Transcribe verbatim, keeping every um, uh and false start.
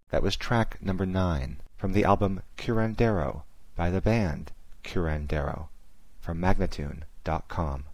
That was track number nine from the album Curandero by the band Curandero from Magnatune dot com.